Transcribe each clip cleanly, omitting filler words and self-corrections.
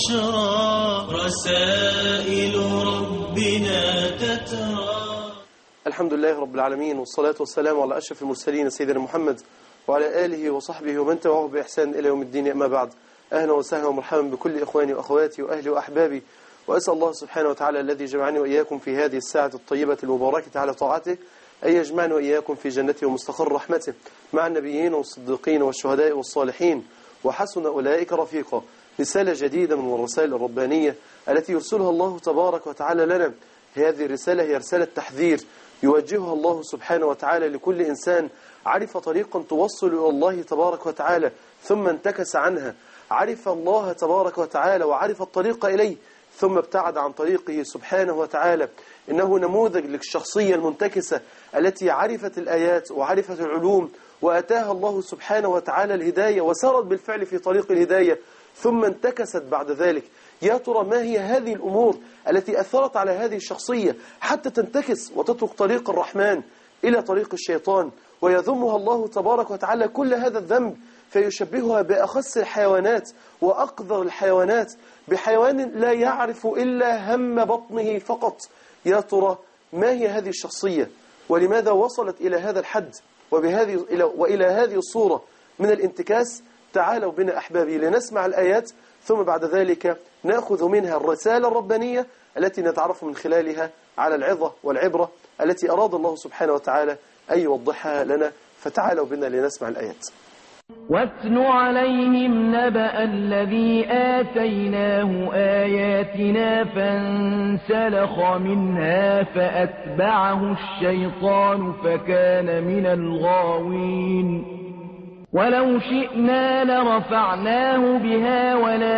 بشرى رسائل ربنا تترى. الحمد لله رب العالمين، والصلاة والسلام على أشرف المرسلين سيدنا محمد وعلى آله وصحبه ومن تبعه بإحسان إلى يوم الدين. أما بعد، أهلا وسهلا ومرحبا بكل إخواني وأخواتي وأهلي وأحبابي، وأسأل الله سبحانه وتعالى الذي جمعني وإياكم في هذه الساعة الطيبة المباركة على طاعته أن يجمعنا وإياكم في جنته ومستقر رحمته مع النبيين والصديقين والشهداء والصالحين، وحسن أولئك رفيقا. رسالة جديدة من الرسائل الربانية التي يرسلها الله تبارك وتعالى لنا. هذه الرسالة هي رسالة تحذير يوجهها الله سبحانه وتعالى لكل إنسان عرف طريقا توصل إلى الله تبارك وتعالى ثم انتكس عنها، عرف الله تبارك وتعالى وعرف الطريق إليه ثم ابتعد عن طريقه سبحانه وتعالى. إنه نموذج للشخصية المنتكسة التي عرفت الآيات وعرفت العلوم وأتاها الله سبحانه وتعالى الهداية وسارت بالفعل في طريق الهداية ثم انتكست بعد ذلك. يا ترى ما هي هذه الأمور التي أثرت على هذه الشخصية حتى تنتكس وتترك طريق الرحمن إلى طريق الشيطان، ويذمها الله تبارك وتعالى كل هذا الذنب فيشبهها بأخس الحيوانات وأقذر الحيوانات، بحيوان لا يعرف إلا هم بطنه فقط. يا ترى ما هي هذه الشخصية ولماذا وصلت إلى هذا الحد وإلى هذه الصورة من الانتكاس؟ تعالوا بنا أحبابي لنسمع الآيات ثم بعد ذلك نأخذ منها الرسالة الربانية التي نتعرف من خلالها على العظة والعبرة التي أراد الله سبحانه وتعالى أن يوضحها لنا. فتعالوا بنا لنسمع الآيات. واتل عليهم نبأ الذي آتيناه آياتنا فانسلخ منها فأتبعه الشيطان فكان من الغاوين. ولو شئنا لرفعناه بها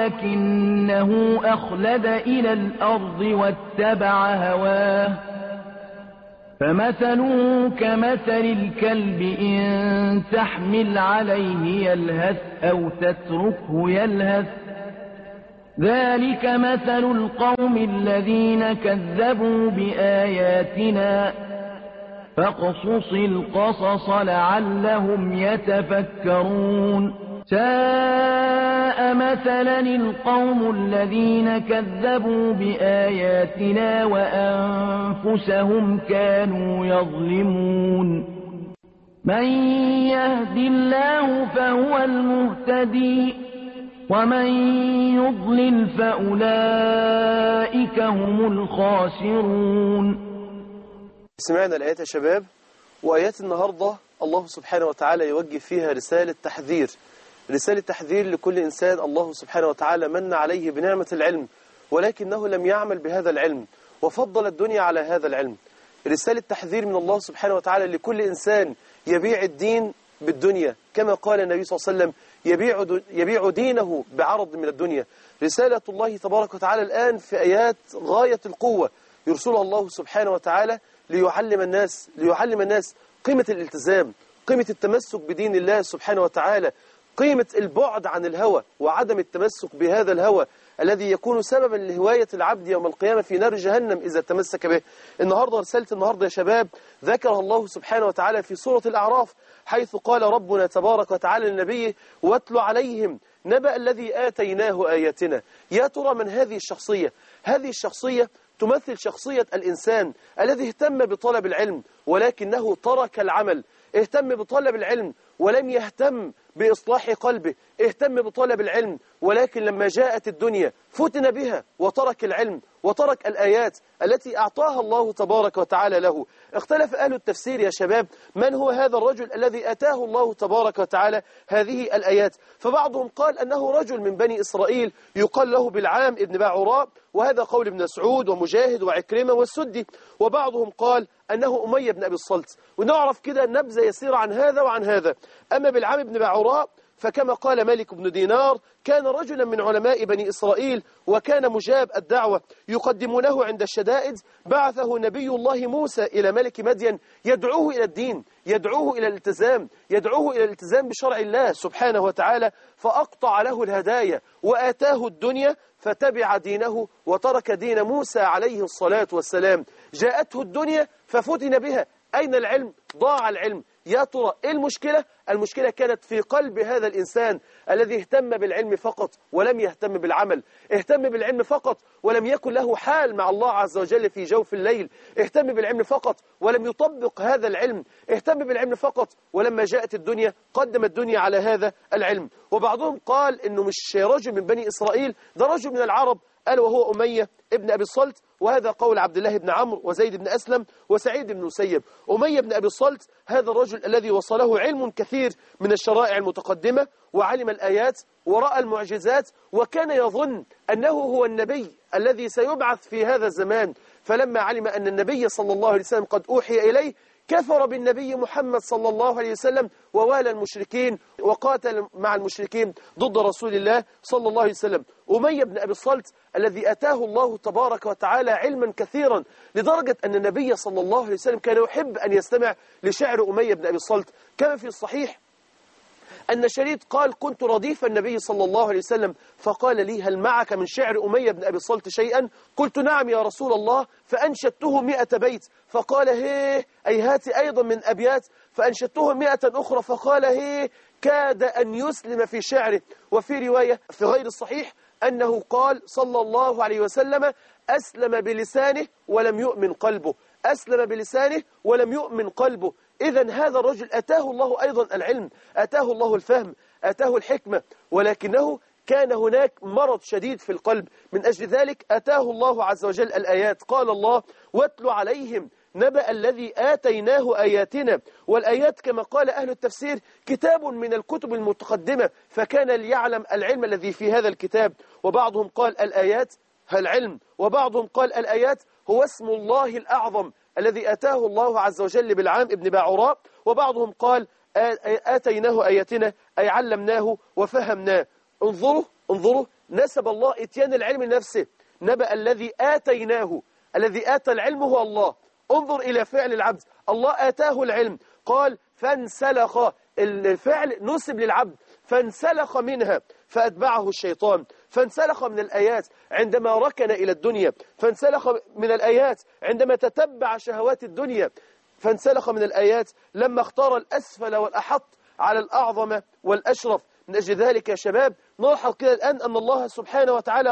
ولكنه أخلد إلى الأرض واتبع هواه فمثله كمثل الكلب إن تحمل عليه يلهث أو تتركه يلهث ذلك مثل القوم الذين كذبوا بآياتنا فاقصص القصص لعلهم يتفكرون. ساء مثلا القوم الذين كذبوا بآياتنا وأنفسهم كانوا يظلمون. من يهد الله فهو المهتدي ومن يضلل فأولئك هم الخاسرون. سمعنا الآيات يا شباب، وآيات النهاردة الله سبحانه وتعالى يوجه فيها رسالة تحذير، رسالة تحذير لكل إنسان الله سبحانه وتعالى من عليه بنعمة العلم ولكنه لم يعمل بهذا العلم وفضل الدنيا على هذا العلم. رسالة تحذير من الله سبحانه وتعالى لكل إنسان يبيع الدين بالدنيا، كما قال النبي صلى الله عليه وسلم يبيع دينه بعرض من الدنيا. رسالة الله تبارك وتعالى الآن في آيات غاية القوة يرسلها الله سبحانه وتعالى ليعلم الناس قيمة الالتزام، قيمة التمسك بدين الله سبحانه وتعالى، قيمة البعد عن الهوى وعدم التمسك بهذا الهوى الذي يكون سببا لهواية العبد يوم القيامة في نار جهنم إذا تمسك به. رسالة النهاردة يا شباب ذكرها الله سبحانه وتعالى في سورة الأعراف، حيث قال ربنا تبارك وتعالى للنبي: واتل عليهم نبأ الذي آتيناه آياتنا. يا ترى من هذه الشخصية؟ هذه الشخصية تمثل شخصية الإنسان الذي اهتم بطلب العلم ولكنه ترك العمل، اهتم بطلب العلم ولم يهتم بإصلاح قلبه، اهتم بطلب العلم ولكن لما جاءت الدنيا فتن بها وترك العلم وترك الآيات التي أعطاها الله تبارك وتعالى له. اختلف أهل التفسير يا شباب من هو هذا الرجل الذي أتاه الله تبارك وتعالى هذه الآيات. فبعضهم قال أنه رجل من بني إسرائيل يقال له بلعام ابن باعوراء، وهذا قول ابن مسعود ومجاهد وعكرمة والسدي. وبعضهم قال أنه أمية بن أبي الصلت، ونعرف كده نبذة يسيرة عن هذا وعن هذا. أما بلعام بن باعوراء فكما قال مالك بن دينار كان رجلا من علماء بني إسرائيل وكان مجاب الدعوة يقدمونه عند الشدائد. بعثه نبي الله موسى إلى ملك مدين يدعوه إلى الدين، يدعوه إلى الالتزام، يدعوه إلى الالتزام بشرع الله سبحانه وتعالى، فأقطع له الهدايا وآتاه الدنيا فتبع دينه وترك دين موسى عليه الصلاة والسلام. جاءته الدنيا ففتن بها. أين العلم؟ ضاع العلم. يا ترى إيه المشكلة؟ المشكلة كانت في قلب هذا الإنسان الذي اهتم بالعلم فقط ولم يهتم بالعمل، اهتم بالعلم فقط ولم يكن له حال مع الله عز وجل في جوف الليل، اهتم بالعلم فقط ولم يطبق هذا العلم، اهتم بالعلم فقط ولما جاءت الدنيا قدم الدنيا على هذا العلم. وبعضهم قال إنه مش رجل من بني إسرائيل، ده رجل من العرب، قال وهو أمية ابن أبي الصلت، وهذا قول عبد الله بن عمرو وزيد بن أسلم وسعيد بن مسيب. أمية بن أبي الصلت هذا الرجل الذي وصله علم كثير من الشرائع المتقدمة، وعلم الآيات ورأى المعجزات، وكان يظن أنه هو النبي الذي سيبعث في هذا الزمان. فلما علم أن النبي صلى الله عليه وسلم قد أوحي إليه كفر بالنبي محمد صلى الله عليه وسلم ووالى المشركين وقاتل مع المشركين ضد رسول الله صلى الله عليه وسلم. أمية بن أبي الصلت الذي أتاه الله تبارك وتعالى علما كثيرا لدرجة أن النبي صلى الله عليه وسلم كان يحب أن يستمع لشعر أمية بن أبي الصلت. كما في الصحيح أن شريد قال كنت رديف النبي صلى الله عليه وسلم فقال لي هل معك من شعر أمية بن أبي الصلت شيئا؟ قلت نعم يا رسول الله، فأنشدته 100 بيت، فقال هي أي هات أيضا من أبيات، فأنشدته 100 أخرى، فقال هي كاد أن يسلم في شعره. وفي رواية في غير الصحيح أنه قال صلى الله عليه وسلم أسلم بلسانه ولم يؤمن قلبه، أسلم بلسانه ولم يؤمن قلبه. إذن هذا الرجل أتاه الله أيضا العلم، أتاه الله الفهم، أتاه الحكمة، ولكنه كان هناك مرض شديد في القلب. من أجل ذلك أتاه الله عز وجل الآيات. قال الله واتل عليهم نبأ الذي آتيناه آياتنا. والآيات كما قال أهل التفسير كتاب من الكتب المتقدمة، فكان ليعلم العلم الذي في هذا الكتاب. وبعضهم قال الآيات العلم، وبعضهم قال الآيات هو اسم الله الأعظم الذي أتاه الله عز وجل بالعام ابن باعوراء. وبعضهم قال آتيناه آياتنا أي علمناه وفهمناه. انظروا نسب الله اتيان العلم لنفسه. نبأ الذي آتيناه، الذي آتى العلم هو الله. انظر إلى فعل العبد، الله آتاه العلم، قال فانسلخ، الفعل نسب للعبد، فانسلخ منها فأتبعه الشيطان. فانسلخ من الآيات عندما ركن إلى الدنيا، فانسلخ من الآيات عندما تتبع شهوات الدنيا، فانسلخ من الآيات لما اختار الأسفل والأحط على الأعظم والأشرف. من أجل ذلك يا شباب نلاحظ كده الآن أن الله سبحانه وتعالى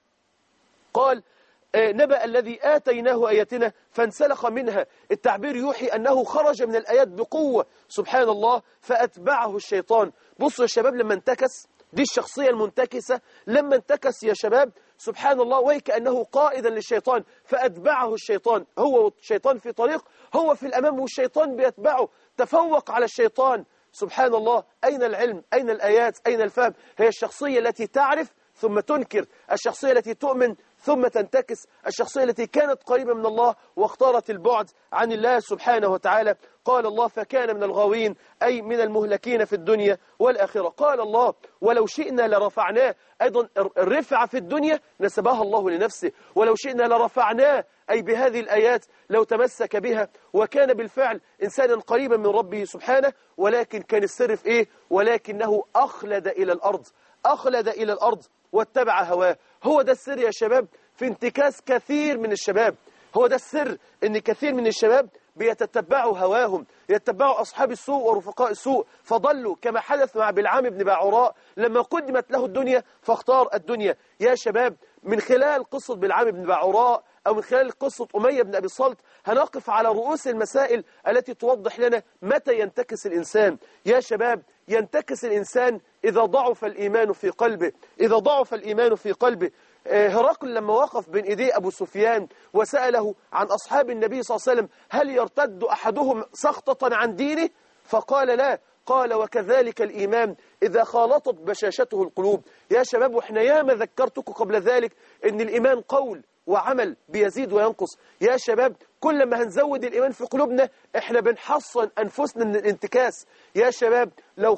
قال نبأ الذي آتيناه آياتنا فانسلخ منها. التعبير يوحي أنه خرج من الآيات بقوة سبحان الله، فأتبعه الشيطان. بصوا يا شباب لما انتكس، دي الشخصية المنتكسة، لما انتكس يا شباب سبحان الله وكأنه قائدا للشيطان، فأتبعه الشيطان. هو الشيطان في طريق، هو في الأمام والشيطان بيتبعه، تفوق على الشيطان. سبحان الله. أين العلم؟ أين الآيات؟ أين الفهم؟ هي الشخصية التي تعرف ثم تنكر، الشخصية التي تؤمن ثم تنتكس، الشخصية التي كانت قريبة من الله واختارت البعد عن الله سبحانه وتعالى. قال الله فكان من الغاوين أي من المهلكين في الدنيا والآخرة. قال الله ولو شئنا لرفعناه، أيضا الرفعة في الدنيا نسبها الله لنفسه، ولو شئنا لرفعناه أي بهذه الآيات لو تمسك بها وكان بالفعل إنسانا قريبا من ربه سبحانه، ولكن كان السر في إيه؟ ولكنه أخلد إلى الأرض، أخلد إلى الأرض واتبع هواه. هو ده السر يا شباب في انتكاس كثير من الشباب، هو ده السر ان كثير من الشباب بيتتبعوا هواهم، يتبعوا أصحاب السوء ورفقاء السوء فضلوا، كما حدث مع بلعام بن باعوراء لما قدمت له الدنيا فاختار الدنيا. يا شباب من خلال قصة بلعام بن باعوراء أو من خلال قصة أمية بن أبي الصلت هنقف على رؤوس المسائل التي توضح لنا متى ينتكس الإنسان. يا شباب ينتكس الإنسان إذا ضعف الإيمان في قلبه، إذا ضعف الإيمان في قلبه. هرقل لما وقف بين إيدي أبو سفيان وسأله عن أصحاب النبي صلى الله عليه وسلم هل يرتد أحدهم سخطة عن دينه؟ فقال لا، قال وكذلك الإيمان إذا خالطت بشاشته القلوب. يا شباب وإحنا ياما ذكرتكم قبل ذلك إن الإيمان قول وعمل بيزيد وينقص. يا شباب كل ما هنزود الإيمان في قلوبنا إحنا بنحصن أنفسنا من الانتكاس. يا شباب لو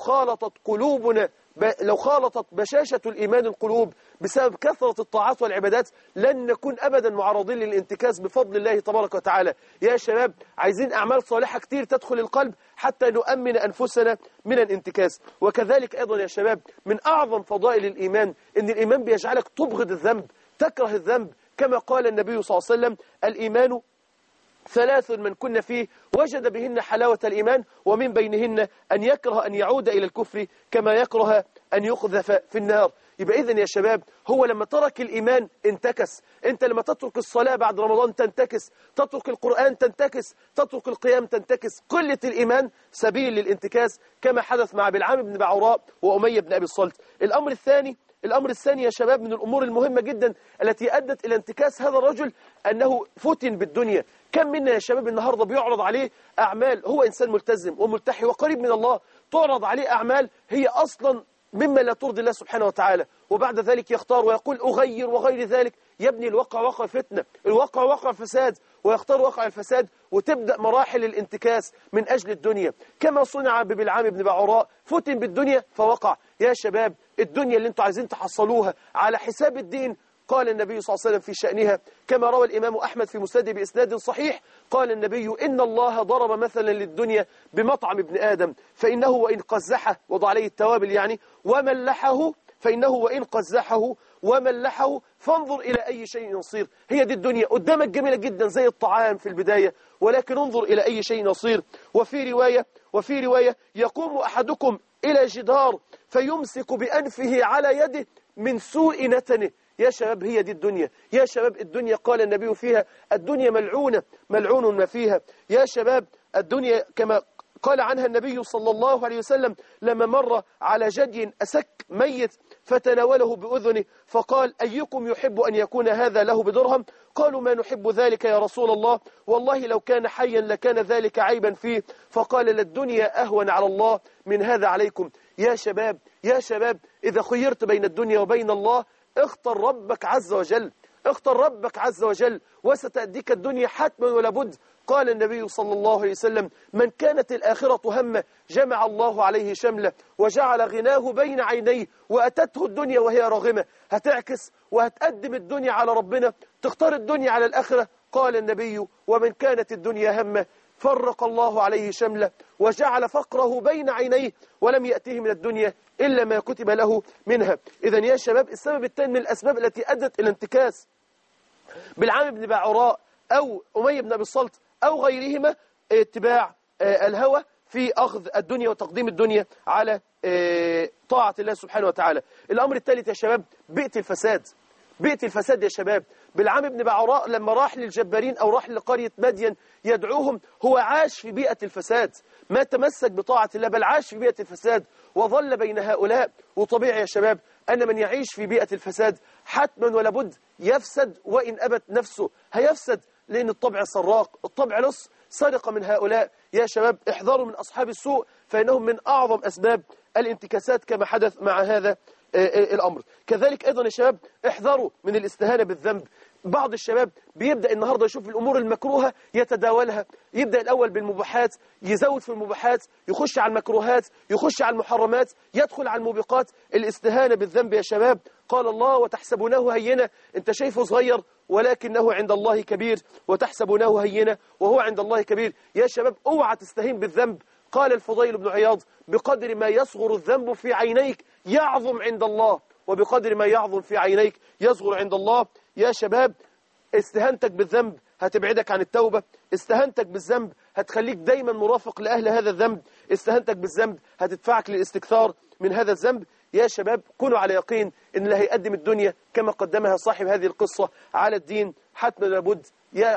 خالطت بشاشة الإيمان القلوب بسبب كثرة الطاعات والعبادات لن نكون أبدا معرضين للانتكاس بفضل الله تبارك وتعالى. يا شباب عايزين أعمال صالحة كتير تدخل القلب حتى نؤمن أنفسنا من الانتكاس. وكذلك أيضا يا شباب من أعظم فضائل الإيمان إن الإيمان بيجعلك تبغض الذنب، تكره الذنب، كما قال النبي صلى الله عليه وسلم الإيمان ثلاث من كن فيه وجد بهن حلاوة الإيمان، ومن بينهن أن يكره أن يعود إلى الكفر كما يكره أن يقذف في النار. يبقى إذن يا شباب، هو لما ترك الإيمان انتكس. أنت لما تترك الصلاة بعد رمضان تنتكس، تترك القرآن تنتكس، تترك القيام تنتكس. قلة الإيمان سبيل للانتكاس، كما حدث مع بلعام بن بعوراء وأمية بن أبي الصلت. الأمر الثاني يا شباب من الأمور المهمة جدا التي أدت إلى انتكاس هذا الرجل، أنه فتن بالدنيا. كم منا يا شباب النهاردة بيعرض عليه أعمال، هو إنسان ملتزم وملتحي وقريب من الله، تعرض عليه أعمال هي أصلا مما لا ترضي الله سبحانه وتعالى، وبعد ذلك يختار ويقول أغير وغير ذلك. يبني الواقع واقع فتنة، الواقع واقع فساد، ويختار واقع الفساد، وتبدأ مراحل الانتكاس من أجل الدنيا، كما صنع ببلعام بن بعوراء. فتن بالدنيا فوقع. يا شباب، الدنيا اللي انتوا عايزين تحصلوها على حساب الدين، قال النبي صلى الله عليه وسلم في شأنها كما روى الإمام أحمد في مسنده بإسناد صحيح، قال النبي: إن الله ضرب مثلا للدنيا بمطعم ابن آدم، فإنه وإن قزحه، وضع عليه التوابل يعني، وملحه، فإنه وإن قزحه وملحه فانظر إلى أي شيء يصير. هي دي الدنيا قدامك جميلة جدا زي الطعام في البداية، ولكن انظر إلى أي شيء يصير. وفي رواية يقوم أحدكم إلى جدار فيمسك بأنفه على يده من سوء نتنه. يا شباب، هي دي الدنيا. يا شباب، الدنيا قال النبي فيها: الدنيا ملعونة، ملعون ما فيها. يا شباب، الدنيا كما قال عنها النبي صلى الله عليه وسلم لما مر على جدي أسك ميت فتناوله بأذنه، فقال: أيكم يحب أن يكون هذا له بدرهم؟ قالوا: ما نحب ذلك يا رسول الله، والله لو كان حيا لكان ذلك عيبا فيه. فقال: للدنيا أهون على الله من هذا عليكم. يا شباب، يا شباب، إذا خيرت بين الدنيا وبين الله، اختر ربك عز وجل، اختر ربك عز وجل، وستأتيك الدنيا حتما ولا بد. قال النبي صلى الله عليه وسلم: من كانت الآخرة همه جمع الله عليه شمله وجعل غناه بين عينيه، وأتته الدنيا وهي راغمة. هتعكس وهتقدم الدنيا على ربنا، تختار الدنيا على الآخرة. قال النبي: ومن كانت الدنيا همه فرق الله عليه شمله وجعل فقره بين عينيه، ولم يأتيه من الدنيا إلا ما كتب له منها. إذن يا شباب، السبب الثاني من الأسباب التي أدت إلى انتكاس بلعام بن بعوراء أو أمية بن أبي الصلت أو غيرهما اتباع الهوى في أخذ الدنيا وتقديم الدنيا على طاعة الله سبحانه وتعالى. الأمر الثالث يا شباب بيئة الفساد. بيئة الفساد يا شباب، بلعام بن بعوراء لما راح للجبارين أو راح لقرية مدين يدعوهم، هو عاش في بيئة الفساد، ما تمسك بطاعة الله، بل عاش في بيئة الفساد وظل بين هؤلاء. وطبيعي يا شباب أن من يعيش في بيئة الفساد حتما ولا بد يفسد، وإن أبت نفسه هيفسد، لأن الطبع سراق، الطبع لص، سرق من هؤلاء. يا شباب، احذروا من أصحاب السوء، فإنهم من أعظم أسباب الانتكاسات كما حدث مع هذا الأمر. كذلك أيضا يا شباب، احذروا من الاستهانة بالذنب. بعض الشباب بيبدأ النهاردة يشوف الأمور المكروهة يتداولها، يبدأ الأول بالمباحات، يزود في المباحات، يخش على المكروهات، يخش على المحرمات، يدخل على الموبقات. الاستهانة بالذنب يا شباب، قال الله: وتحسبونه هينة، انت شايفه صغير ولكنه عند الله كبير، وتحسبونه هينة وهو عند الله كبير. يا شباب، اوعى تستهين بالذنب. قال الفضيل بن عياض: بقدر ما يصغر الذنب في عينيك يعظم عند الله، وبقدر ما يعظم في عينيك يصغر عند الله. يا شباب، استهانتك بالذنب هتبعدك عن التوبة، استهانتك بالذنب هتخليك دايما مرافق لأهل هذا الذنب، استهانتك بالذنب هتدفعك للاستكثار من هذا الذنب. يا شباب، كونوا على يقين ان اللي هيقدم الدنيا كما قدمها صاحب هذه القصة على الدين حتما ولا بد،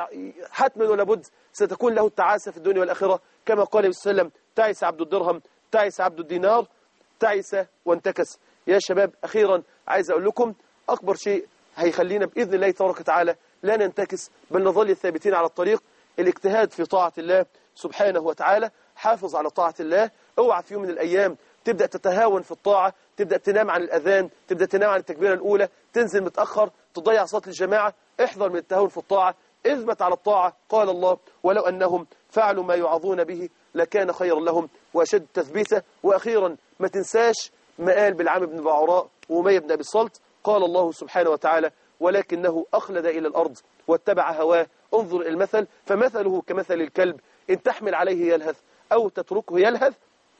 حتما ولا بد ستكون له التعاسة في الدنيا والآخرة، كما قال النبي صلى الله عليه وسلم: تعس عبد الدرهم، تعس عبد الدينار، تعس وانتكس. يا شباب، أخيرا عايز أقول لكم أكبر شيء هيخلينا بإذن الله تبارك وتعالى لا ننتكس بل نظل ثابتين على الطريق، الاجتهاد في طاعة الله سبحانه وتعالى. حافظ على طاعة الله، اوعى في يوم من الأيام تبدأ تتهاون في الطاعة، تبدأ تنام عن الأذان، تبدأ تنام عن التكبيرة الأولى، تنزل متأخر، تضيع صلاة الجماعة. احذر من التهاون في الطاعة، اثبت على الطاعة. قال الله: ولو أنهم فعلوا ما يعظون به لكان خيرا لهم وأشد تثبيتا. وأخيرا ما تنساش مقال بلعام بن بعوراء وأمية بن أبي الصلت. قال الله سبحانه وتعالى: ولكنه أخلد إلى الأرض واتبع هواه، انظر إلى المثل فمثله كمثل الكلب إن تحمل عليه يلهث أو تتركه يلهث،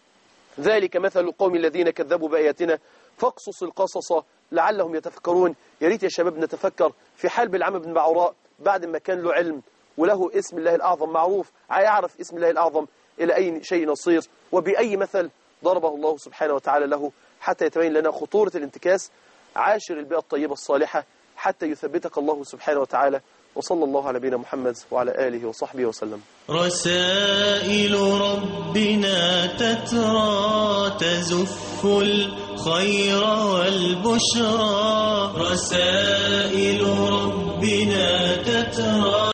ذلك مثل القوم الذين كذبوا بآياتنا فاقصص القصص لعلهم يتفكرون. يا ريت يا شباب نتفكر في حال بلعام بن بعوراء بعد ما كان له علم وله اسم الله الأعظم معروف، يعرف اسم الله الأعظم إلى أي شيء نصير وبأي مثل ضربه الله سبحانه وتعالى له حتى يتبين لنا خطورة الانتكاس. عاشر البيئة الطيبة الصالحة حتى يثبتك الله سبحانه وتعالى. وصلى الله على نبينا محمد وعلى آله وصحبه وسلم. رسائل ربنا تترى تزف الخير والبشرى، رسائل ربنا تترى